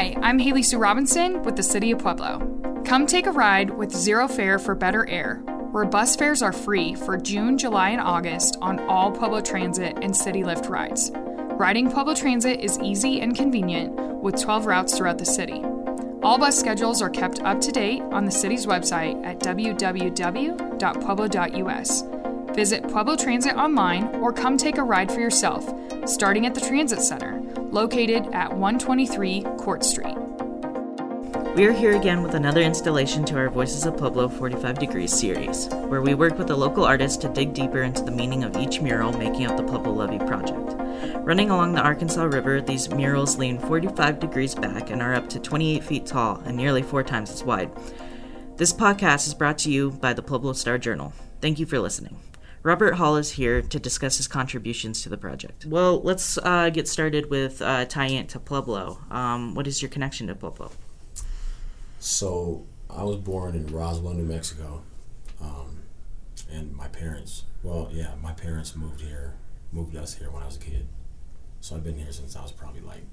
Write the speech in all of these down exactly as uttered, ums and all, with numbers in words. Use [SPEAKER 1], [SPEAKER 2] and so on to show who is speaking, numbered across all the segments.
[SPEAKER 1] Hi, I'm Haley Sue Robinson with the City of Pueblo. Come take a ride with zero fare for better air, where bus fares are free for June, July, and August on all Pueblo Transit and City Lift rides. Riding Pueblo Transit is easy and convenient with twelve routes throughout the city. All bus schedules are kept up to date on the city's website at w w w dot pueblo dot u s. Visit Pueblo Transit online or come take a ride for yourself, starting at the Transit Center, located at one twenty-three Court Street.
[SPEAKER 2] We are here again with another installation to our Voices of Pueblo forty-five Degrees series, where we work with a local artist to dig deeper into the meaning of each mural making up the Pueblo Levee project. Running along the Arkansas River, these murals lean forty-five degrees back and are up to twenty-eight feet tall and nearly four times as wide. This podcast is brought to you by the Pueblo Star Journal. Thank you for listening. Robert Hall is here to discuss his contributions to the project. Well, let's uh, get started with uh, tying it to Pueblo. Um, what is your connection to Pueblo?
[SPEAKER 3] So, I was born in Roswell, New Mexico, um, and my parents, well, yeah, my parents moved here, moved us here when I was a kid. So I've been here since I was probably like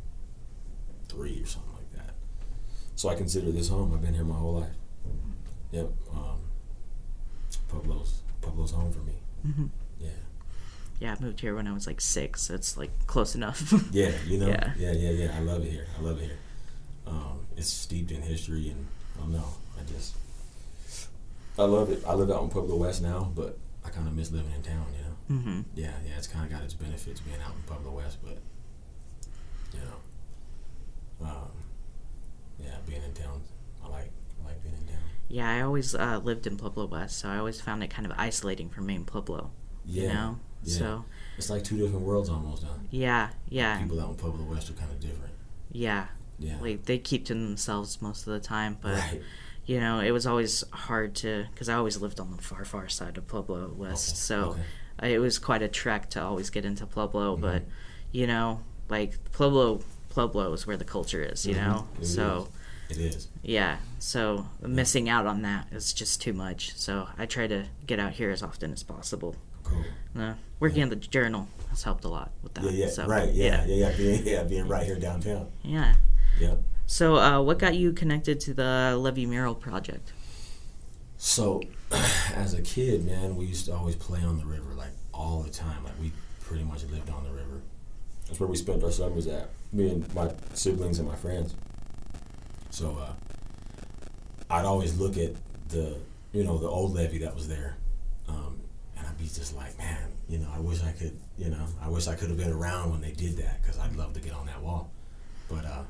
[SPEAKER 3] three or something like that. So I consider this home. I've been here my whole life. Yep, um, Pueblo's Pueblo's home for me.
[SPEAKER 2] Mm-hmm.
[SPEAKER 3] Yeah.
[SPEAKER 2] Yeah, I moved here when I was like six, so it's like close enough.
[SPEAKER 3] yeah, you know?
[SPEAKER 2] Yeah.
[SPEAKER 3] yeah, yeah, yeah. I love it here. I love it here. Um, it's steeped in history, and I don't know. I just, I love it. I live out in Pueblo West now, but I kind of miss living in town, you know?
[SPEAKER 2] Mm-hmm.
[SPEAKER 3] Yeah, yeah, it's kind of got its benefits being out in Pueblo West, but, you know, um, yeah, being in town, I like, I like being in town.
[SPEAKER 2] Yeah, I always uh, lived in Pueblo West, so I always found it kind of isolating from main Pueblo.
[SPEAKER 3] Yeah,
[SPEAKER 2] you know?
[SPEAKER 3] yeah.
[SPEAKER 2] So
[SPEAKER 3] it's like two different worlds almost, huh?
[SPEAKER 2] Yeah, yeah.
[SPEAKER 3] People out in Pueblo West are kind of different.
[SPEAKER 2] Yeah.
[SPEAKER 3] Yeah.
[SPEAKER 2] Like, they keep to themselves most of the time, but,
[SPEAKER 3] right.
[SPEAKER 2] you know, it was always hard to, because I always lived on the far, far side of Pueblo West,
[SPEAKER 3] Okay.
[SPEAKER 2] so
[SPEAKER 3] okay.
[SPEAKER 2] uh, it was quite a trek to always get into Pueblo,
[SPEAKER 3] Mm-hmm.
[SPEAKER 2] but, you know, like, Pueblo, Pueblo is where the culture is, you
[SPEAKER 3] Mm-hmm.
[SPEAKER 2] know?
[SPEAKER 3] It
[SPEAKER 2] so,
[SPEAKER 3] is. It is.
[SPEAKER 2] yeah, so missing out on that is just too much, so I try to get out here as often as possible.
[SPEAKER 3] Cool.
[SPEAKER 2] Uh, working
[SPEAKER 3] Yeah.
[SPEAKER 2] on the journal has helped a lot with that.
[SPEAKER 3] Yeah, yeah,
[SPEAKER 2] so,
[SPEAKER 3] right, yeah, yeah, yeah, being, yeah, being right here downtown.
[SPEAKER 2] Yeah.
[SPEAKER 3] Yep.
[SPEAKER 2] So, uh, what got you connected to the Levee Mural Project?
[SPEAKER 3] So, as a kid, man, we used to always play on the river, like, all the time. Like, we pretty much lived on the river. That's where we spent our summers at, me and my siblings and my friends. So, uh, I'd always look at the, you know, the old levee that was there, um, and I'd be just like, man, you know, I wish I could, you know, I wish I could have been around when they did that, because I'd love to get on that wall. But, uh,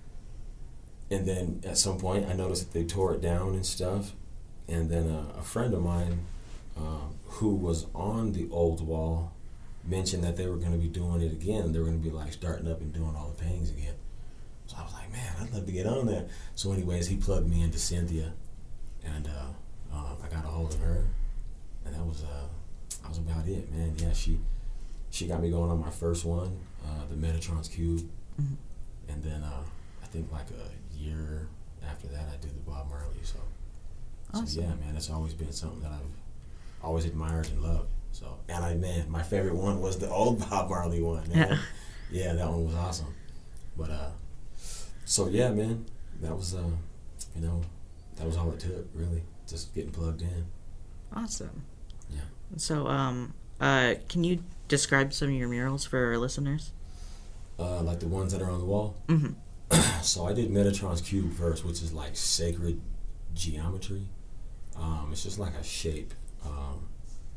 [SPEAKER 3] and then at some point I noticed that they tore it down and stuff, and then uh, a friend of mine um, who was on the old wall mentioned that they were going to be doing it again. They were going to be like starting up and doing all the paintings again. So I was like, man, I'd love to get on that. So anyways, he plugged me into Cynthia, and uh, uh, I got a hold of her, and that was uh, that was about it, man. Yeah, she she got me going on my first one, uh, the Metatron's Cube,
[SPEAKER 2] Mm-hmm.
[SPEAKER 3] and then uh, I think like a year after that, I did the Bob Marley. So,
[SPEAKER 2] Awesome.
[SPEAKER 3] so yeah, man, it's always been something that I've always admired and loved. So, and I, man, my favorite one was the old Bob Marley one. Man.
[SPEAKER 2] Yeah.
[SPEAKER 3] Yeah, that one was awesome. But uh, so yeah, man, that was uh, you know, that was all it took, really, just getting plugged in.
[SPEAKER 2] Awesome.
[SPEAKER 3] Yeah.
[SPEAKER 2] So, um, uh, can you describe some of your murals for our listeners?
[SPEAKER 3] Uh, like the ones that are on the wall.
[SPEAKER 2] Mm-hmm.
[SPEAKER 3] So I did Metatron's Cube first, which is like sacred geometry. Um, it's just like a shape. Um,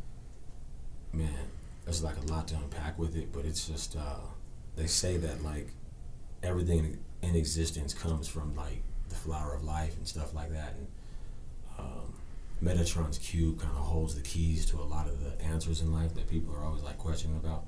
[SPEAKER 3] man, there's like a lot to unpack with it, but it's just, uh, they say that like everything in existence comes from like the flower of life and stuff like that. And um, Metatron's Cube kind of holds the keys to a lot of the answers in life that people are always like questioning about.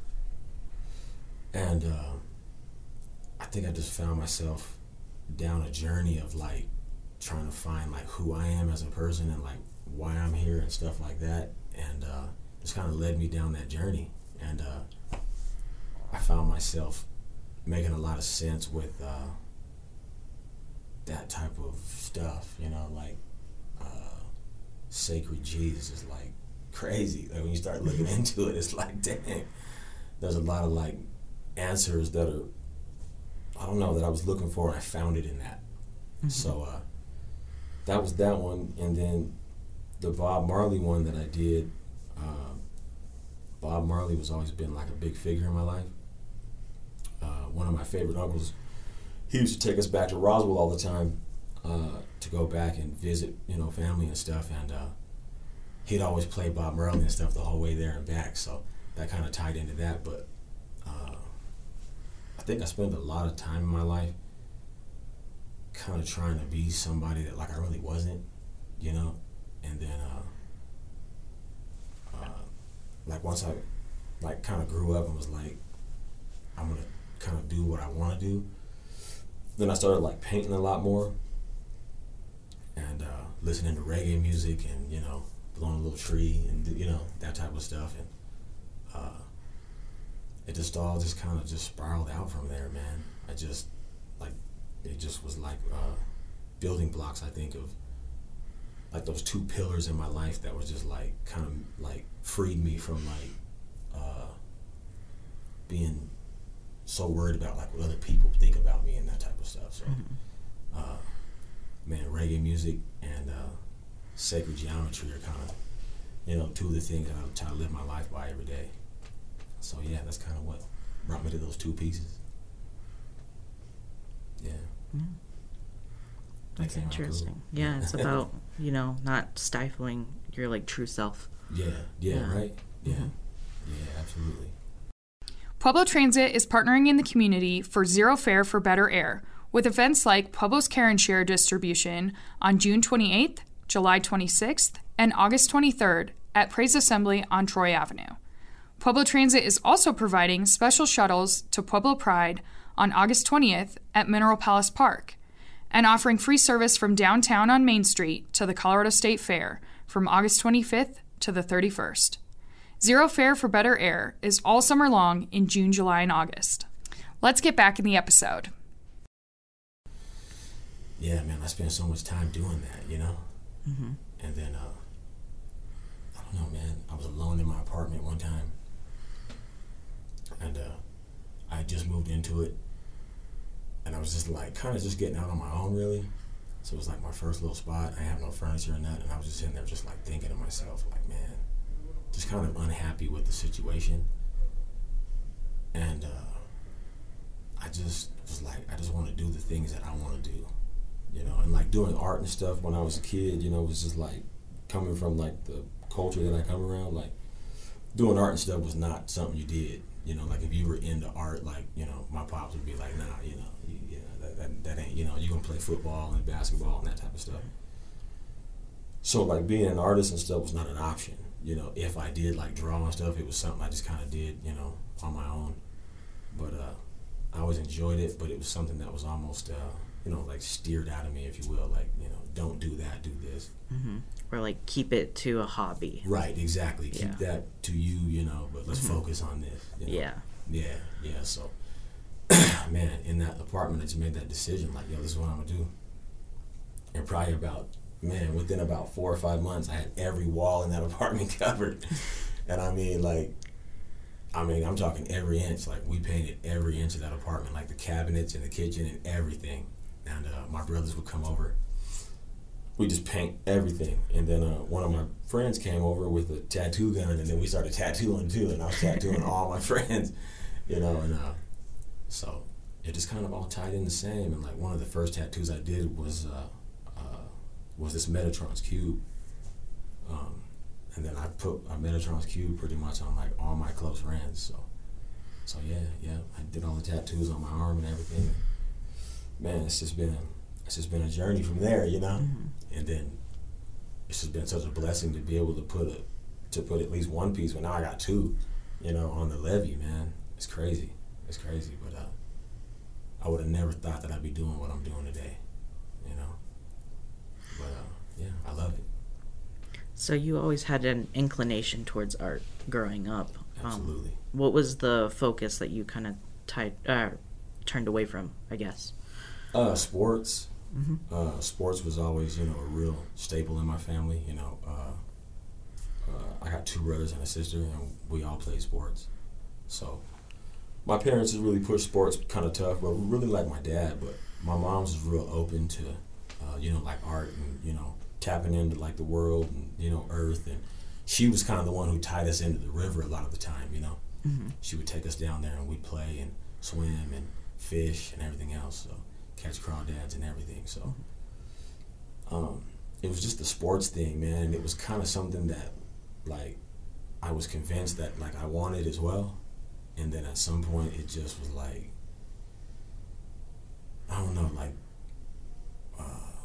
[SPEAKER 3] And uh, I think I just found myself down a journey of like trying to find like who I am as a person and like why I'm here and stuff like that. And uh, just kind of led me down that journey. And uh, I found myself making a lot of sense with uh, that type of stuff, you know, like uh, sacred Jesus is like crazy. Like when you start looking into it, it's like, dang, there's a lot of like answers that are I don't know, that I was looking for, and I found it in that. Mm-hmm. So uh, that was that one. And then the Bob Marley one that I did, uh, Bob Marley was always been like a big figure in my life. Uh, one of my favorite uncles, he used to take us back to Roswell all the time uh, to go back and visit, you know, family and stuff. And uh, he'd always play Bob Marley and stuff the whole way there and back. So that kind of tied into that. But uh, I think I spent a lot of time in my life kind of trying to be somebody that like I really wasn't, you know. And then uh, uh, like once I like kind of grew up and was like, I'm gonna kind of do what I want to do. Then I started like painting a lot more and uh, listening to reggae music and, you know, blowing a little tree and, you know, that type of stuff. And uh, it just all just kind of just spiraled out from there, man. I just, like, it just was like uh, building blocks, I think, of like those two pillars in my life that was just like kind of like freed me from like uh, being so worried about like what other people think about me and that type of stuff. So, mm-hmm. uh, man, reggae music and uh, sacred geometry are kind of, you know, two of the things that I try to live my life by every day. So yeah, that's kind of what brought me to those two pieces. Yeah.
[SPEAKER 2] Yeah. That's interesting. Yeah, it's about, you know, not stifling your like true self.
[SPEAKER 3] Yeah, yeah, yeah. Right? Yeah. Mm-hmm. Yeah, absolutely.
[SPEAKER 1] Pueblo Transit is partnering in the community for Zero Fare for Better Air, with events like Pueblo's Care and Share distribution on June twenty-eighth, July twenty-sixth, and August twenty-third at Praise Assembly on Troy Avenue. Pueblo Transit is also providing special shuttles to Pueblo Pride on August twentieth at Mineral Palace Park, and offering free service from downtown on Main Street to the Colorado State Fair from August twenty-fifth to the thirty-first. Zero Fare for Better Air is all summer long in June, July, and August. Let's get back in the episode.
[SPEAKER 3] Yeah, man, I spent so much time doing that, you know? Mm-hmm. And then, uh, I don't know, man, I was alone in my apartment one time. And uh, I had just moved into it. And I was just like, kind of just getting out on my own, really. So it was like my first little spot. I have no furniture or nothing. And I was just sitting there just like thinking to myself, like, man, just kind of unhappy with the situation. And uh, I just was like, I just want to do the things that I want to do, you know. And like doing art and stuff when I was a kid, you know, was just like coming from like the culture that I come around, like doing art and stuff was not something you did, you know. Like if you were into art, like, you know, my pops would be like, nah, you know, you, you know that, that, that ain't, you know, you're going to play football and basketball and that type of stuff. So like being an artist and stuff was not an option. You know, if I did like draw and stuff, it was something I just kind of did, you know, on my own. But uh, I always enjoyed it, but it was something that was almost, uh, you know, like steered out of me, if you will. Like, you know, don't do that, do this.
[SPEAKER 2] Mm-hmm. Or like keep it to a hobby.
[SPEAKER 3] Right, exactly. Yeah. Keep that to you, you know, but let's mm-hmm. focus on this. You know?
[SPEAKER 2] Yeah.
[SPEAKER 3] Yeah, yeah. So, man, in that apartment, I just made that decision. Like, yo, this is what I'm going to do. And probably about... Man, within about four or five months, I had every wall in that apartment covered. And I mean, like, I mean, I'm talking every inch. Like, we painted every inch of that apartment, like the cabinets and the kitchen and everything. And uh, my brothers would come over. We just paint everything. And then uh, one of my friends came over with a tattoo gun, and then we started tattooing too. And I was tattooing all my friends, you know. And uh, so it just kind of all tied in the same. And like one of the first tattoos I did was. Uh, was this Metatron's cube. Um, and then I put a Metatron's cube pretty much on like all my close friends. So so yeah, yeah. I did all the tattoos on my arm and everything. Man, it's just been a, it's just been a journey from there, you know? Mm-hmm. And then it's just been such a blessing to be able to put a to put at least one piece, but now I got two, you know, on the levee, man. It's crazy. It's crazy. But uh, I would have never thought that I'd be doing what I'm doing today, you know? But uh, yeah, I love it.
[SPEAKER 2] So you always had an inclination towards art growing up.
[SPEAKER 3] Absolutely. Um,
[SPEAKER 2] what was the focus that you kind of tied, uh, turned away from, I guess?
[SPEAKER 3] Uh, sports. Mm-hmm. Uh, sports was always, you know, a real staple in my family. You know, uh, uh, I got two brothers and a sister, and we all played sports. So my parents just really pushed sports kind of tough, but really like my dad. But my mom's was real open to, uh, you know, like art and, you know, tapping into like the world and, you know, earth. And she was kind of the one who tied us into the river a lot of the time, you know. Mm-hmm. She would take us down there and we'd play and swim and fish and everything else. So catch crawdads and everything. So um, it was just the sports thing, man. It was kind of something that, like, I was convinced that, like, I wanted as well. And then at some point, it just was like, I don't know, like, uh,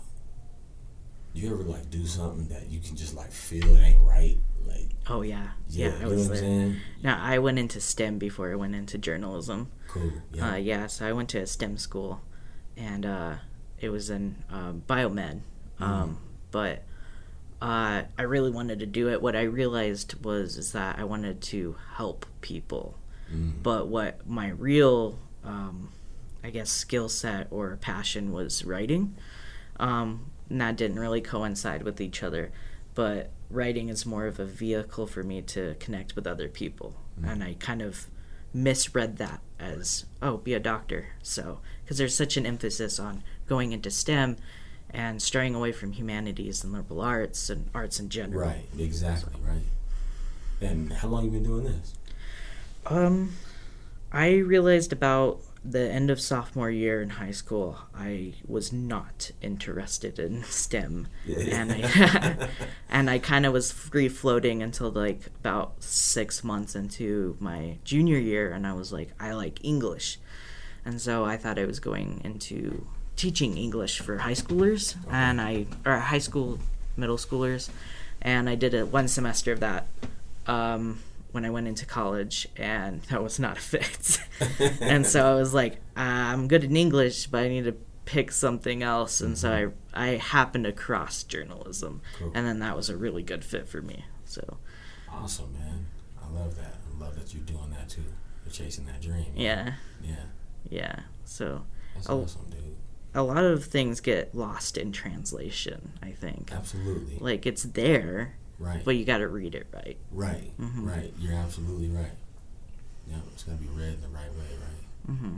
[SPEAKER 3] you ever, like, do something that you can just, like, feel it ain't right? Like,
[SPEAKER 2] oh, yeah.
[SPEAKER 3] Yeah,
[SPEAKER 2] yeah I
[SPEAKER 3] you
[SPEAKER 2] was
[SPEAKER 3] know what
[SPEAKER 2] there.
[SPEAKER 3] I'm saying?
[SPEAKER 2] No, I went into STEM before I went into journalism.
[SPEAKER 3] Cool, yeah.
[SPEAKER 2] Uh, yeah, so I went to a STEM school, and uh, it was in um, biomed. Um, mm. But uh, I really wanted to do it. What I realized was is that I wanted to help people. Mm. But what my real, um, I guess, skill set or passion was writing. Um, and that didn't really coincide with each other. But writing is more of a vehicle for me to connect with other people. Mm. And I kind of misread that as, oh, be a doctor. So, because there's such an emphasis on going into STEM and straying away from humanities and liberal arts and arts in general.
[SPEAKER 3] Right, exactly, so. Right. And how long have you been doing this?
[SPEAKER 2] Um, I realized about the end of sophomore year in high school, I was not interested in STEM, yeah. and I and I kind of was free floating until like about six months into my junior year, and I was like, I like English, and so I thought I was going into teaching English for high schoolers, okay. and I or high school middle schoolers, and I did a one semester of that. Um, when I went into college, and that was not a fit. And so I was like, I'm good in English, but I need to pick something else. And mm-hmm. so I I happened across journalism, cool. and then that was a really good fit for me. So
[SPEAKER 3] awesome, man. I love that. I love that you're doing that too. You're chasing that dream.
[SPEAKER 2] Yeah.
[SPEAKER 3] Yeah.
[SPEAKER 2] Yeah. So
[SPEAKER 3] that's
[SPEAKER 2] a,
[SPEAKER 3] awesome, dude.
[SPEAKER 2] A lot of things get lost in translation, I think.
[SPEAKER 3] Absolutely.
[SPEAKER 2] Like, it's there.
[SPEAKER 3] Right.
[SPEAKER 2] But you got to read it right.
[SPEAKER 3] Right. Mm-hmm. Right. You're absolutely right. Yeah, it's got to be read in the right way, right? Mm-hmm.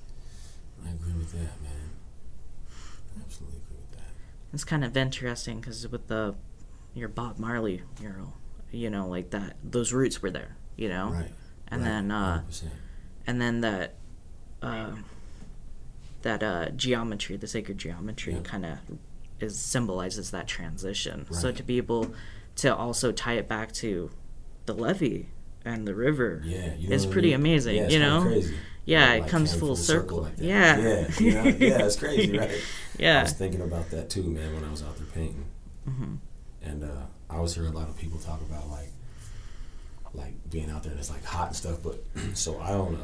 [SPEAKER 3] I agree with that, man. I absolutely agree with that.
[SPEAKER 2] It's kind of interesting because with the your Bob Marley mural, you know, like that, those roots were there, you know?
[SPEAKER 3] Right.
[SPEAKER 2] And
[SPEAKER 3] right.
[SPEAKER 2] then, uh,
[SPEAKER 3] one hundred percent.
[SPEAKER 2] And then that, uh, that uh, geometry, the sacred geometry, yep. kind of is symbolizes that transition. Right. So to be able to also tie it back to the levee and the river
[SPEAKER 3] yeah, you know
[SPEAKER 2] is pretty
[SPEAKER 3] I mean?
[SPEAKER 2] amazing,
[SPEAKER 3] yeah, it's
[SPEAKER 2] you know?
[SPEAKER 3] Crazy.
[SPEAKER 2] Yeah,
[SPEAKER 3] like,
[SPEAKER 2] it comes full, full circle. circle like yeah.
[SPEAKER 3] Yeah, you know? Yeah, it's crazy, right?
[SPEAKER 2] Yeah.
[SPEAKER 3] I was thinking about that too, man, when I was out there painting. Mm-hmm. And uh, I always hear a lot of people talk about like like being out there and it's like hot and stuff, but so I own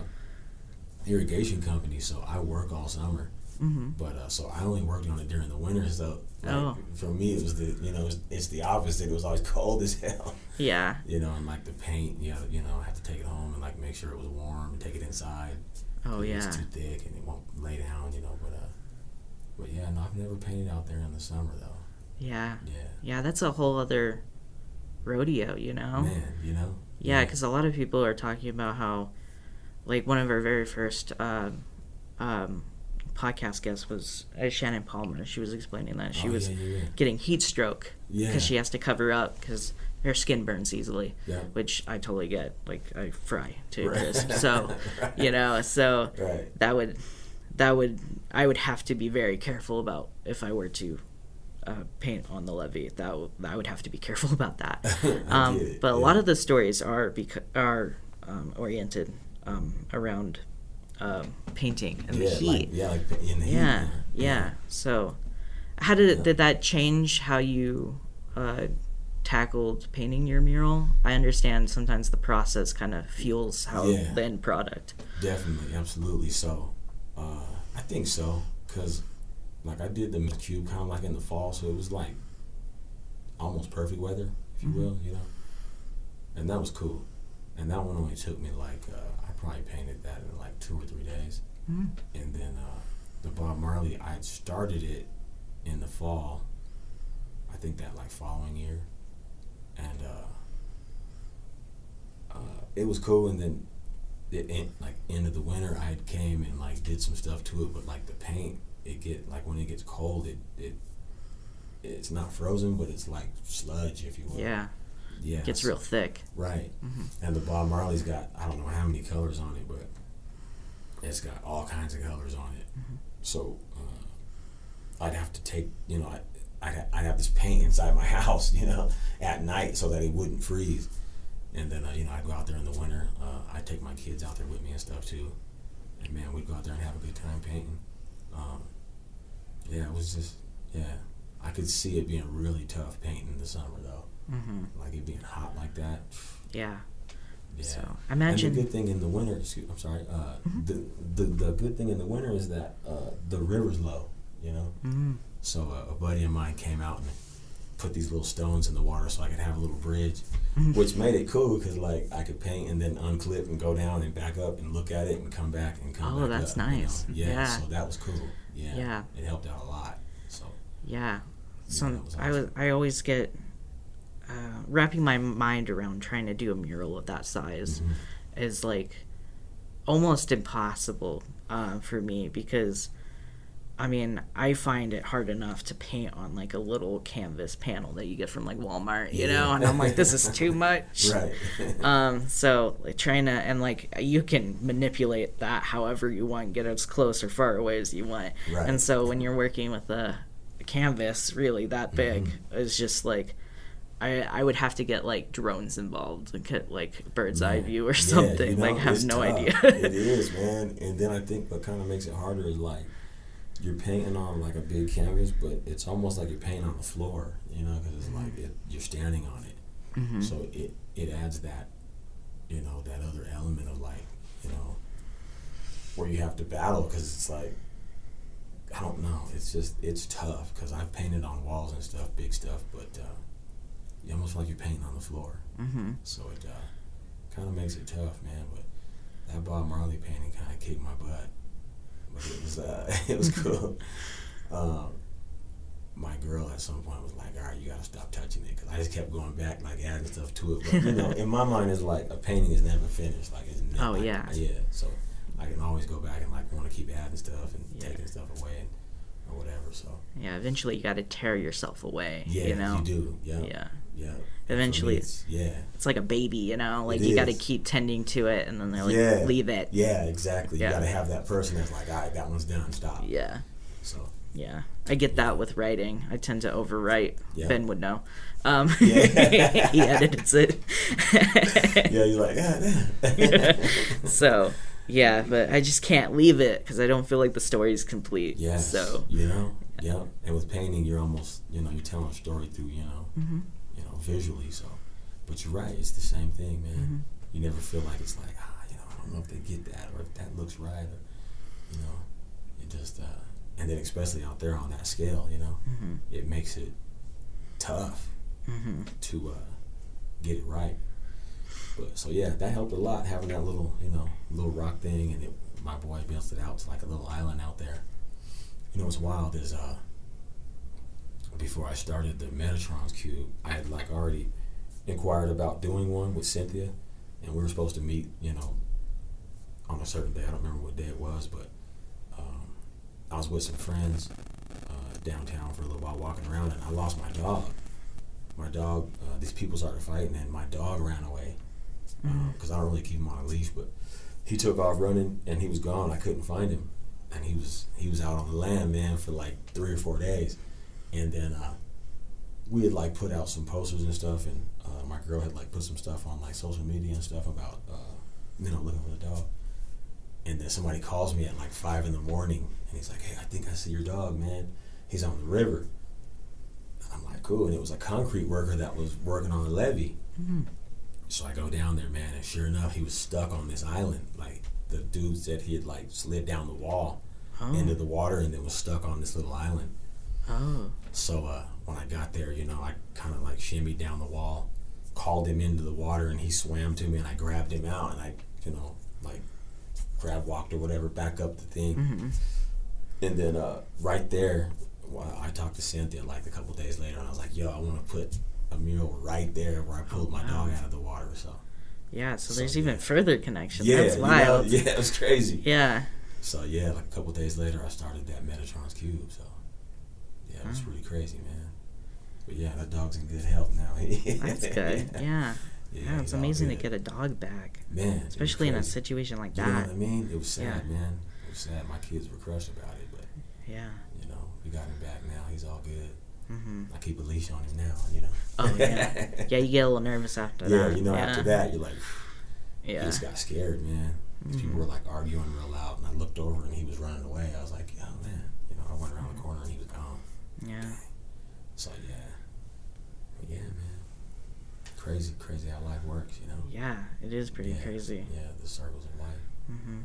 [SPEAKER 3] a irrigation company, so I work all summer. Mm-hmm. But uh, so I only worked on it during the winter, so like,
[SPEAKER 2] oh.
[SPEAKER 3] for me it was the you know it was, it's the opposite. It was always cold as hell.
[SPEAKER 2] Yeah.
[SPEAKER 3] You know, and like the paint, you know, you know, I have to take it home and like make sure it was warm and take it inside.
[SPEAKER 2] Oh yeah.
[SPEAKER 3] It's too thick and it won't lay down, you know. But uh, but yeah, no, I've never painted out there in the summer though.
[SPEAKER 2] Yeah.
[SPEAKER 3] Yeah.
[SPEAKER 2] Yeah, that's a whole other rodeo, you know.
[SPEAKER 3] Man, you know.
[SPEAKER 2] Yeah, because yeah. a lot of people are talking about how, like, one of our very first. Uh, um, podcast guest was uh, Shannon Palmer. She was explaining that she
[SPEAKER 3] oh,
[SPEAKER 2] was
[SPEAKER 3] yeah, yeah, yeah.
[SPEAKER 2] getting heat stroke because
[SPEAKER 3] yeah.
[SPEAKER 2] she has to cover up because her skin burns easily,
[SPEAKER 3] yeah.
[SPEAKER 2] which I totally get. Like, I fry to
[SPEAKER 3] right.
[SPEAKER 2] crisp. So,
[SPEAKER 3] right.
[SPEAKER 2] you know, so
[SPEAKER 3] right.
[SPEAKER 2] that would, that would, I would have to be very careful about if I were to uh, paint on the levee. That w- I would have to be careful about that. um, but a yeah. lot of the stories are beca- are um, oriented um, around Um, painting and
[SPEAKER 3] yeah,
[SPEAKER 2] the heat.
[SPEAKER 3] Like, yeah, like in the heat.
[SPEAKER 2] Yeah, yeah.
[SPEAKER 3] yeah.
[SPEAKER 2] So, how did
[SPEAKER 3] yeah.
[SPEAKER 2] did that change how you uh, tackled painting your mural? I understand sometimes the process kind of fuels how
[SPEAKER 3] yeah.
[SPEAKER 2] the end product.
[SPEAKER 3] Definitely, absolutely. So, uh, I think so because, like, I did the cube kind of like in the fall, so it was like almost perfect weather, if you mm-hmm. will, you know. And that was cool. And that one only took me like. Uh, Probably painted that in like two or three days, mm. and then uh, the Bob Marley I started it in the fall. I think that like following year, and uh, uh, it was cool. And then it, it like end of the winter, I came and like did some stuff to it, but like the paint, it get like when it gets cold, it it it's not frozen, but it's like sludge, if you will.
[SPEAKER 2] Yeah.
[SPEAKER 3] Yeah.
[SPEAKER 2] It gets
[SPEAKER 3] so,
[SPEAKER 2] real thick.
[SPEAKER 3] Right.
[SPEAKER 2] Mm-hmm.
[SPEAKER 3] And the Bob Marley's got, I don't know how many colors on it, but it's got all kinds of colors on it.
[SPEAKER 2] Mm-hmm.
[SPEAKER 3] So uh, I'd have to take, you know, I, I'd, I'd have this paint inside my house, you know, at night so that it wouldn't freeze. And then, uh, you know, I'd go out there in the winter. Uh, I'd take my kids out there with me and stuff too. And man, we'd go out there and have a good time painting. Um, yeah, it was just, yeah. I could see it being really tough painting in the summer though.
[SPEAKER 2] Mm-hmm.
[SPEAKER 3] Like it being hot like that.
[SPEAKER 2] Yeah.
[SPEAKER 3] Yeah.
[SPEAKER 2] So imagine.
[SPEAKER 3] And the good thing in the winter, excuse, I'm sorry. Uh,
[SPEAKER 2] mm-hmm.
[SPEAKER 3] the, the the good thing in the winter is that uh, the river's low. You know.
[SPEAKER 2] Mm-hmm.
[SPEAKER 3] So uh, a buddy of mine came out and put these little stones in the water so I could have a little bridge,
[SPEAKER 2] mm-hmm.
[SPEAKER 3] which made it cool because like I could paint and then unclip and go down and back up and look at it and come back and come
[SPEAKER 2] oh,
[SPEAKER 3] back
[SPEAKER 2] that's
[SPEAKER 3] up,
[SPEAKER 2] nice.
[SPEAKER 3] You know? Yeah,
[SPEAKER 2] Yeah.
[SPEAKER 3] So that was cool. Yeah.
[SPEAKER 2] Yeah.
[SPEAKER 3] It helped out a lot. So.
[SPEAKER 2] Yeah. So
[SPEAKER 3] yeah, that was
[SPEAKER 2] I was
[SPEAKER 3] awesome.
[SPEAKER 2] I always get uh, wrapping my mind around trying to do a mural of that size
[SPEAKER 3] Mm-hmm.
[SPEAKER 2] is like almost impossible uh, for me because I mean I find it hard enough to paint on like a little canvas panel that you get from like Walmart, you
[SPEAKER 3] Yeah.
[SPEAKER 2] know, and I'm like this is too much.
[SPEAKER 3] Right.
[SPEAKER 2] um. So like trying to and like you can manipulate that however you want, get as close or far away as you want.
[SPEAKER 3] Right.
[SPEAKER 2] And so when you're working with a canvas really that big
[SPEAKER 3] Mm-hmm.
[SPEAKER 2] is just like I I would have to get like drones involved and get like bird's eye
[SPEAKER 3] Man.
[SPEAKER 2] view or
[SPEAKER 3] Yeah,
[SPEAKER 2] something.
[SPEAKER 3] you know,
[SPEAKER 2] like have
[SPEAKER 3] it's
[SPEAKER 2] no
[SPEAKER 3] tough.
[SPEAKER 2] idea.
[SPEAKER 3] It is, man. And then I think what kind of makes it harder is like you're painting on like a big canvas, but it's almost like you're painting on the floor, you know, because it's like it, you're standing on it.
[SPEAKER 2] Mm-hmm.
[SPEAKER 3] So it it adds that, you know, that other element of like, you know, where you have to battle because it's like. I don't know. It's just, it's tough because I've painted on walls and stuff, big stuff, but uh, you almost like you're painting on the floor.
[SPEAKER 2] Mm-hmm.
[SPEAKER 3] So it uh, kind of makes it tough, man. But that Bob Marley painting kind of kicked my butt. But it was, uh, it was cool. um, my girl at some point was like, all right, you got to stop touching it because I just kept going back, like adding stuff to it. But, you know, in my mind, it's like a painting is never finished. Like, it's never,
[SPEAKER 2] Oh,
[SPEAKER 3] like,
[SPEAKER 2] yeah.
[SPEAKER 3] Yeah, so I can always go back and like want to keep adding stuff and
[SPEAKER 2] Yeah.
[SPEAKER 3] taking stuff away and, or whatever. So
[SPEAKER 2] Yeah, eventually you got to tear yourself away.
[SPEAKER 3] yeah,
[SPEAKER 2] you know.
[SPEAKER 3] do. Yeah,
[SPEAKER 2] Yeah.
[SPEAKER 3] yeah.
[SPEAKER 2] Eventually,
[SPEAKER 3] For me, it's, yeah,
[SPEAKER 2] it's like a baby, you know. Like
[SPEAKER 3] It
[SPEAKER 2] you got to
[SPEAKER 3] is.
[SPEAKER 2] keep tending to it, and then they're like,
[SPEAKER 3] Yeah.
[SPEAKER 2] leave it.
[SPEAKER 3] yeah, exactly.
[SPEAKER 2] Yeah.
[SPEAKER 3] You got to have that person that's like, all right, that one's done. Stop.
[SPEAKER 2] Yeah.
[SPEAKER 3] So
[SPEAKER 2] Yeah, I get that with writing. I tend to overwrite.
[SPEAKER 3] Yeah.
[SPEAKER 2] Ben would know. Um,
[SPEAKER 3] Yeah.
[SPEAKER 2] he edits it.
[SPEAKER 3] yeah, you're like, yeah.
[SPEAKER 2] So, yeah, but I just can't leave it because I don't feel like the story is complete.
[SPEAKER 3] Yes.
[SPEAKER 2] So,
[SPEAKER 3] you know, yeah. And with painting, you're almost, you know, you're telling a story through, you know,
[SPEAKER 2] mm-hmm.
[SPEAKER 3] you know, visually. So, but you're right. It's the same thing, man.
[SPEAKER 2] Mm-hmm.
[SPEAKER 3] You never feel like it's like, ah, you know, I don't know if they get that or if that looks right or, you know, it just, uh, and then especially out there on that scale, you know,
[SPEAKER 2] Mm-hmm.
[SPEAKER 3] it makes it tough
[SPEAKER 2] Mm-hmm.
[SPEAKER 3] to uh, get it right. But so yeah, that helped a lot having that little, you know, little rock thing, and it, my boy built it out to like a little island out there. You know what's wild is uh, before I started the Metatron's Cube, I had like already inquired about doing one with Cynthia, and we were supposed to meet, you know, on a certain day. I don't remember what day it was, but um, I was with some friends uh, downtown for a little while walking around, and I lost my dog. My dog, uh, these people started fighting, and my dog ran away because um, I don't really keep him on a leash. But he took off running, and he was gone. I couldn't find him, and he was he was out on the land, man, for like three or four days. And then uh, we had like put out some posters and stuff, and uh, my girl had like put some stuff on like social media and stuff about uh, you know looking for the dog. And then somebody calls me at like five in the morning, and he's like, "Hey, I think I see your dog, man. He's on the river." I'm like, cool. And it was a concrete worker that was working on a levee.
[SPEAKER 2] Mm-hmm.
[SPEAKER 3] So I go down there, man, and sure enough, he was stuck on this island. Like, the dude said he had, like, slid down the wall
[SPEAKER 2] Oh.
[SPEAKER 3] into the water and then was stuck on this little island.
[SPEAKER 2] Oh.
[SPEAKER 3] So uh, when I got there, you know, I kind of, like, shimmied down the wall, called him into the water, and he swam to me, and I grabbed him out, and I, you know, like, crab walked or whatever back up the thing.
[SPEAKER 2] Mm-hmm.
[SPEAKER 3] And then uh, right there, well, I talked to Cynthia like a couple days later, and I was like, yo, I want to put a mural right there where I pulled
[SPEAKER 2] Oh,
[SPEAKER 3] my
[SPEAKER 2] wow.
[SPEAKER 3] dog out of the water. So
[SPEAKER 2] Yeah, so,
[SPEAKER 3] so
[SPEAKER 2] there's
[SPEAKER 3] yeah.
[SPEAKER 2] even further connection.
[SPEAKER 3] Yeah,
[SPEAKER 2] That's wild.
[SPEAKER 3] You know, yeah, it was crazy.
[SPEAKER 2] Yeah.
[SPEAKER 3] So yeah, like a couple of days later, I started that Metatron's Cube. So yeah, it was
[SPEAKER 2] Oh.
[SPEAKER 3] pretty crazy, man. But yeah, that dog's in good health now.
[SPEAKER 2] That's good. Yeah. Yeah,
[SPEAKER 3] Yeah,
[SPEAKER 2] it's
[SPEAKER 3] he's all
[SPEAKER 2] amazing to
[SPEAKER 3] good.
[SPEAKER 2] get a dog back.
[SPEAKER 3] Man, it was
[SPEAKER 2] Especially in a
[SPEAKER 3] crazy.
[SPEAKER 2] situation like
[SPEAKER 3] You
[SPEAKER 2] that.
[SPEAKER 3] know what I mean? It was sad,
[SPEAKER 2] Yeah.
[SPEAKER 3] man. It was sad. My kids were crushed about it, but
[SPEAKER 2] Yeah.
[SPEAKER 3] you know, we got him back now. He's all good.
[SPEAKER 2] Mm-hmm.
[SPEAKER 3] I keep a leash on him now. You know.
[SPEAKER 2] Oh yeah. Yeah, you get a little nervous after
[SPEAKER 3] Yeah,
[SPEAKER 2] that.
[SPEAKER 3] you know,
[SPEAKER 2] yeah.
[SPEAKER 3] after that, you're like,
[SPEAKER 2] Yeah.
[SPEAKER 3] he just got scared, man. These people
[SPEAKER 2] Mhm.
[SPEAKER 3] were like arguing real loud, and I looked over and he was running away. I was like, oh man, you know, I went around the corner and he was gone.
[SPEAKER 2] Yeah.
[SPEAKER 3] So yeah, but yeah, man, crazy, crazy how life works, you know.
[SPEAKER 2] Yeah, it is pretty
[SPEAKER 3] Yeah,
[SPEAKER 2] crazy.
[SPEAKER 3] Yeah, the circles of life.
[SPEAKER 2] Mm-hmm.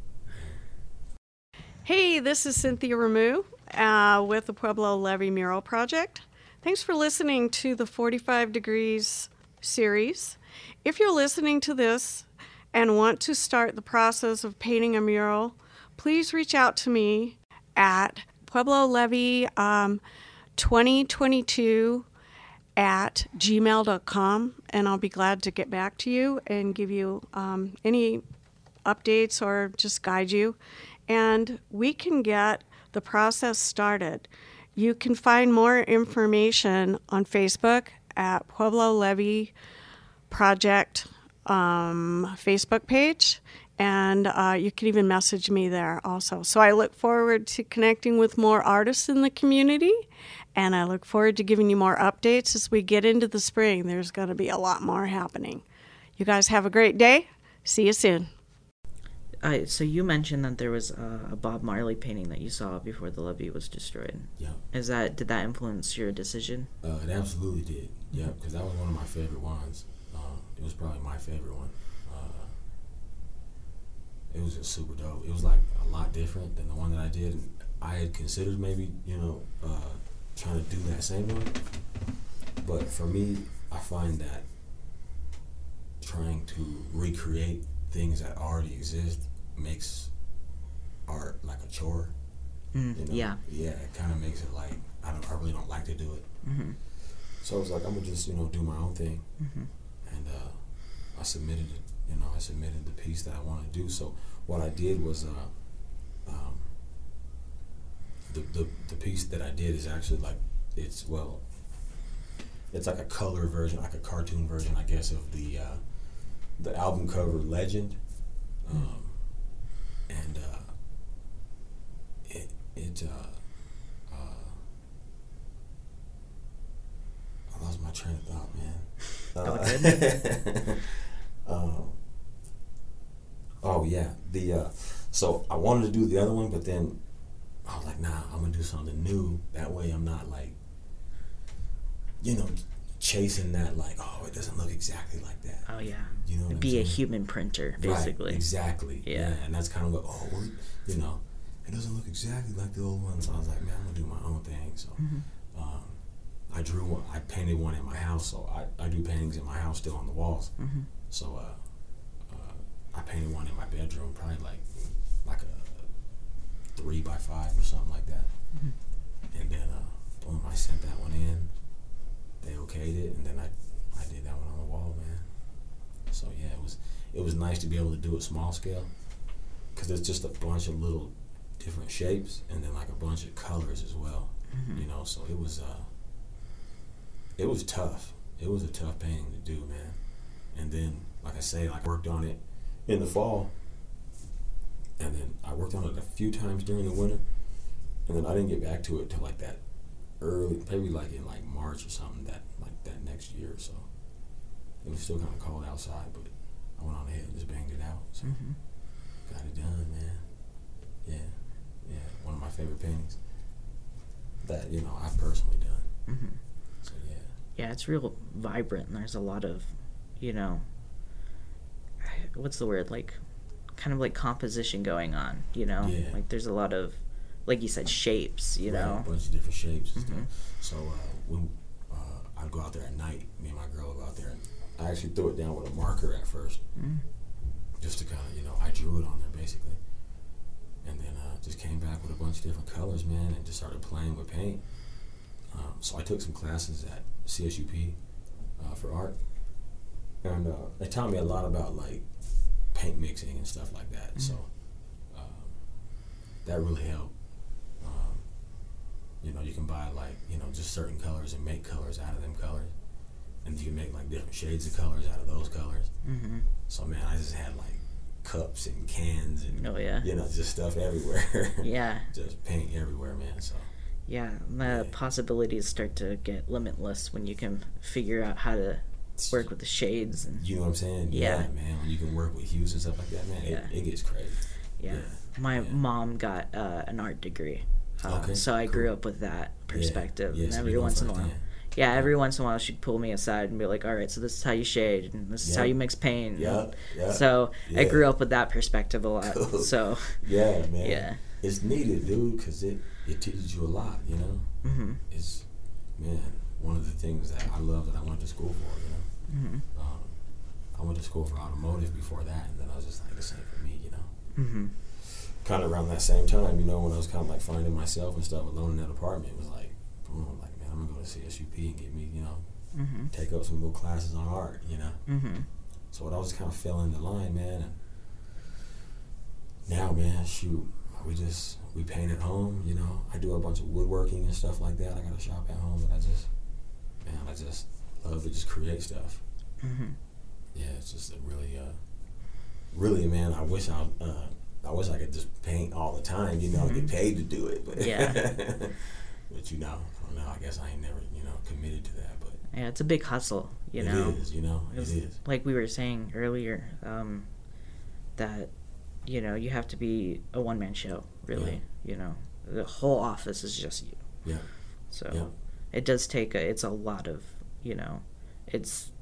[SPEAKER 4] Hey, this is Cynthia Ramu uh, with the Pueblo Levee Mural Project. Thanks for listening to the forty-five Degrees series. If you're listening to this and want to start the process of painting a mural, please reach out to me at Pueblo Levee um, twenty twenty-two at gmail dot com, and I'll be glad to get back to you and give you um, any updates or just guide you. And we can get the process started. You can find more information on Facebook at Pueblo Levee Project um, Facebook page, and uh, you can even message me there also. So I look forward to connecting with more artists in the community, and I look forward to giving you more updates as we get into the spring. There's going to be a lot more happening. You guys have a great day. See you soon.
[SPEAKER 2] Uh, so you mentioned that there was uh, a Bob Marley painting that you saw before the levee was destroyed.
[SPEAKER 3] Yeah.
[SPEAKER 2] Is that did that influence your decision?
[SPEAKER 3] Uh, it absolutely did. Yeah, because that was one of my favorite ones. Um, it was probably my favorite one. Uh, it was just super dope. It was like a lot different than the one that I did. And I had considered maybe, you know, uh, trying to do that same one. But for me, I find that trying to recreate things that already exist makes art like a chore.
[SPEAKER 2] Mm,
[SPEAKER 3] You know?
[SPEAKER 2] Yeah.
[SPEAKER 3] Yeah, it kind of makes it like I don't. I really don't like to do it.
[SPEAKER 2] Mm-hmm.
[SPEAKER 3] So I was like, I'm gonna just you know do my own thing,
[SPEAKER 2] Mm-hmm.
[SPEAKER 3] and uh, I submitted it. You know, I submitted the piece that I wanted to do. So what I did was, uh, um, the, the the piece that I did is actually like it's well, it's like a color version, like a cartoon version, I guess, of the uh, the album cover Legend, um, and uh, it it. Uh, I lost my train of thought, man.
[SPEAKER 2] All
[SPEAKER 3] Uh,
[SPEAKER 2] good.
[SPEAKER 3] um, oh yeah, the uh, so I wanted to do the other one, but then I was like, nah, I'm gonna do something new. That way, I'm not like, you know, chasing that like, oh, it doesn't look exactly like that.
[SPEAKER 2] Oh yeah.
[SPEAKER 3] You know, what I'm
[SPEAKER 2] Be a
[SPEAKER 3] saying?
[SPEAKER 2] human printer, basically.
[SPEAKER 3] Right, exactly.
[SPEAKER 2] Yeah.
[SPEAKER 3] Yeah. And that's kind of like, oh, well, you know, it doesn't look exactly like the old one. So I was like, man, I'm gonna do my own thing. So.
[SPEAKER 2] Mm-hmm.
[SPEAKER 3] Um, I drew one, I painted one in my house, so I, I do paintings in my house still on the walls.
[SPEAKER 2] Mm-hmm.
[SPEAKER 3] So uh, uh, I painted one in my bedroom, probably like like a three by five or something like that.
[SPEAKER 2] Mm-hmm.
[SPEAKER 3] And then uh, boom, I sent that one in. They okayed it, and then I I did that one on the wall, man. So yeah, it was it was nice to be able to do it small scale, because it's just a bunch of little different shapes, and then like a bunch of colors as well.
[SPEAKER 2] Mm-hmm.
[SPEAKER 3] You know, so it was. Uh, It was tough. It was a tough painting to do, man. And then, like I say, like I worked on it in the fall, and then I worked on it a few times during the winter, and then I didn't get back to it till like that early, maybe like in like March or something, that like that next year or so. It was still kind of cold outside, but I went on ahead and just banged it out. So
[SPEAKER 2] Mm-hmm.
[SPEAKER 3] got it done, man. Yeah, yeah. One of my favorite paintings that you know I've personally done.
[SPEAKER 2] Mm-hmm.
[SPEAKER 3] So yeah.
[SPEAKER 2] Yeah, it's real vibrant, and there's a lot of, you know, what's the word, like, kind of like composition going on, you know?
[SPEAKER 3] Yeah.
[SPEAKER 2] Like, there's a lot of, like you said, shapes, you
[SPEAKER 3] Right,
[SPEAKER 2] know?
[SPEAKER 3] a bunch of different shapes and
[SPEAKER 2] Mhm.
[SPEAKER 3] stuff. So uh, when uh, I'd go out there at night, me and my girl would go out there, and I actually threw it down with a marker at first,
[SPEAKER 2] Mm.
[SPEAKER 3] just to kind of, you know, I drew it on there basically, and then uh, just came back with a bunch of different colors, man, and just started playing with paint. Um, so I took some classes at C S U P uh, for art, and uh, they taught me a lot about like paint mixing and stuff like that. Mm-hmm. So um, that really helped. Um, you know, you can buy like you know just certain colors and make colors out of them colors, and you can make like different shades of colors out of those colors. Mm-hmm. So man, I just had like cups and cans and oh yeah, you know, just stuff everywhere.
[SPEAKER 2] Yeah,
[SPEAKER 3] just paint everywhere, man. So.
[SPEAKER 2] Yeah, the yeah. possibilities start to get limitless when you can figure out how to work with the shades. And,
[SPEAKER 3] you know what I'm saying? Yeah, yeah man. When you can work with hues and stuff like that, man, yeah. it, it gets crazy.
[SPEAKER 2] Yeah. yeah. My yeah. mom got uh, an art degree, uh, okay, so I cool. grew up with that perspective. Yeah. Yeah, and every so once in a while, yeah, every once in a while she'd pull me aside and be like, "All right, so this is how you shade, and this is yeah. how you mix paint."
[SPEAKER 3] Yeah, yeah.
[SPEAKER 2] So
[SPEAKER 3] yeah.
[SPEAKER 2] I grew up with that perspective a lot. Cool. So
[SPEAKER 3] yeah, man.
[SPEAKER 2] Yeah,
[SPEAKER 3] it's needed, dude, because it it teaches you a lot. You know, mm-hmm. it's man one of the things that I love that I went to school for. You know, mm-hmm. um, I went to school for automotive before that, and then I was just like, this ain't for me. You know, mm-hmm. kind of around that same time, you know, when I was kind of like finding myself and stuff alone in that apartment, it was like, boom, like. I'm gonna go to C S U P and get me, you know, mm-hmm. take up some little classes on art, you know. Mm-hmm. So what I was kind of filling the line, man. And now, man, shoot, we just we paint at home, you know. I do a bunch of woodworking and stuff like that. I got a shop at home, but I just, man, I just love to just create stuff. Mm-hmm. Yeah, it's just a really, uh, really, man. I wish I, uh, I wish I could just paint all the time, you know, mm-hmm. get paid to do it, but
[SPEAKER 2] yeah.
[SPEAKER 3] But you know. No, I guess I ain't never, you know, committed to that, but
[SPEAKER 2] yeah, it's a big hustle, you know.
[SPEAKER 3] It is, you know, it is.
[SPEAKER 2] Like we were saying earlier, um, that you know you have to be a one man show, really. Yeah. You know, the whole office is just you.
[SPEAKER 3] Yeah.
[SPEAKER 2] So
[SPEAKER 3] yeah.
[SPEAKER 2] it does take a, it's a lot of, you know, it's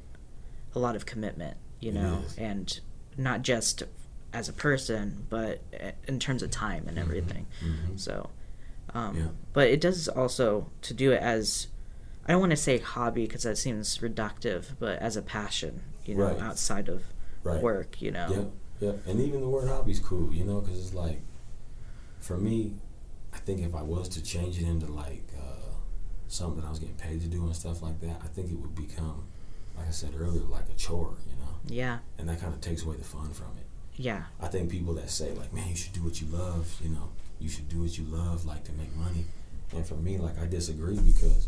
[SPEAKER 2] a lot of commitment, you know, and not just as a person, but in terms of time and everything. Mm-hmm. So. Um, yeah. But it does also to do it as, I don't want to say hobby because that seems reductive, but as a passion, you know, right. outside of right. work, you know.
[SPEAKER 3] Yeah, yeah. And even the word hobby's cool, you know, because it's like, for me, I think if I was to change it into like uh, something that I was getting paid to do and stuff like that, I think it would become, like I said earlier, like a chore, you know.
[SPEAKER 2] Yeah.
[SPEAKER 3] And that kind of takes away the fun from it.
[SPEAKER 2] Yeah.
[SPEAKER 3] I think people that say like, man, you should do what you love, you know. You should do what you love, like, to make money. And for me, like, I disagree because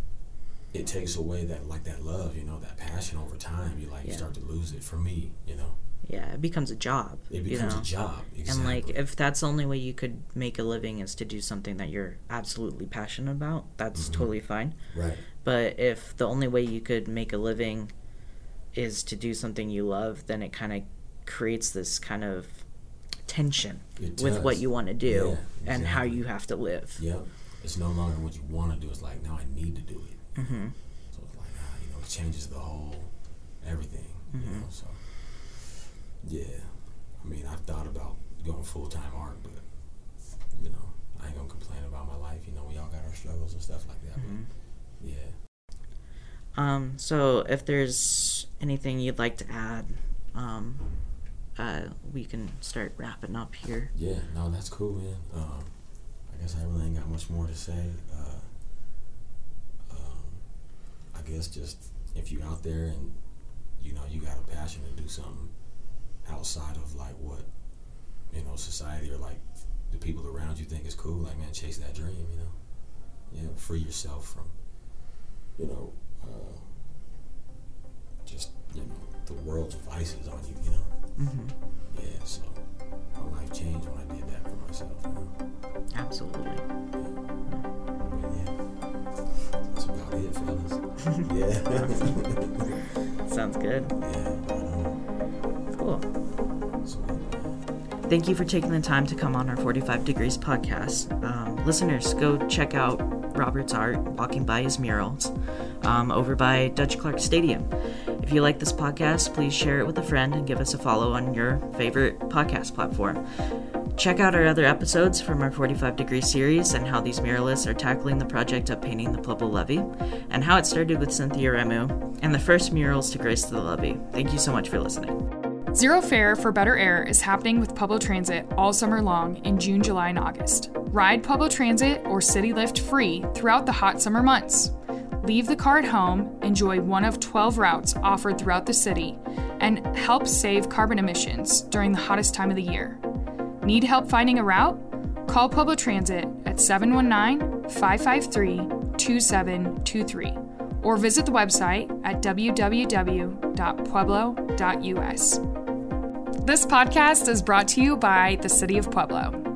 [SPEAKER 3] it takes away that, like, that love, you know, that passion over time. You, like, yeah. you start to lose it for me, you know.
[SPEAKER 2] Yeah, it becomes a job.
[SPEAKER 3] It becomes
[SPEAKER 2] you know?
[SPEAKER 3] a job, exactly.
[SPEAKER 2] And, like, if that's the only way you could make a living is to do something that you're absolutely passionate about, that's mm-hmm. totally fine.
[SPEAKER 3] Right.
[SPEAKER 2] But if the only way you could make a living is to do something you love, then it kind of creates this kind of tension with what you want to do yeah, exactly. and how you have to live.
[SPEAKER 3] Yep. It's no longer what you want to do. It's like, now I need to do it. Mm-hmm. So it's like, ah, you know, it changes the whole everything, mm-hmm. you know, so yeah. I mean, I've thought about going full-time art, but, you know, I ain't gonna complain about my life. You know, we all got our struggles and stuff like that, mm-hmm. but yeah.
[SPEAKER 2] Um, so if there's anything you'd like to add, um, Uh, we can start wrapping up here.
[SPEAKER 3] Yeah, no, that's cool, man. Um, I guess I really ain't got much more to say. Uh, um, I guess just if you're out there and, you know, you got a passion to do something outside of, like, what, you know, society or, like, the people around you think is cool, like, man, chase that dream, you know. Yeah, free yourself from, you know, uh, just, you know, the world's vices on you, you know. Mm-hmm. Yeah, so my life changed when I did that for myself, you know?
[SPEAKER 2] Absolutely.
[SPEAKER 3] Yeah. Yeah. That's about it, fellas. Yeah.
[SPEAKER 2] Sounds good.
[SPEAKER 3] Yeah, right on.
[SPEAKER 2] Cool.
[SPEAKER 3] Sweet.
[SPEAKER 2] Thank you for taking the time to come on our forty-five Degrees podcast. Um, listeners, go check out Robert's art, walking by his murals, um, over by Dutch Clark Stadium. If you like this podcast, please share it with a friend and give us a follow on your favorite podcast platform. Check out our other episodes from our forty-five Degree series and how these muralists are tackling the project of painting the Pueblo Levee, and how it started with Cynthia Remu and the first murals to grace the levee. Thank you so much for listening.
[SPEAKER 1] Zero Fare for Better Air is happening with Pueblo Transit all summer long in June, July, and August. Ride Pueblo Transit or City Lift free throughout the hot summer months. Leave the car at home, enjoy one of twelve routes offered throughout the city, and help save carbon emissions during the hottest time of the year. Need help finding a route? Call Pueblo Transit at seven one nine, five five three, two seven two three or visit the website at w w w dot pueblo dot u s. This podcast is brought to you by the City of Pueblo.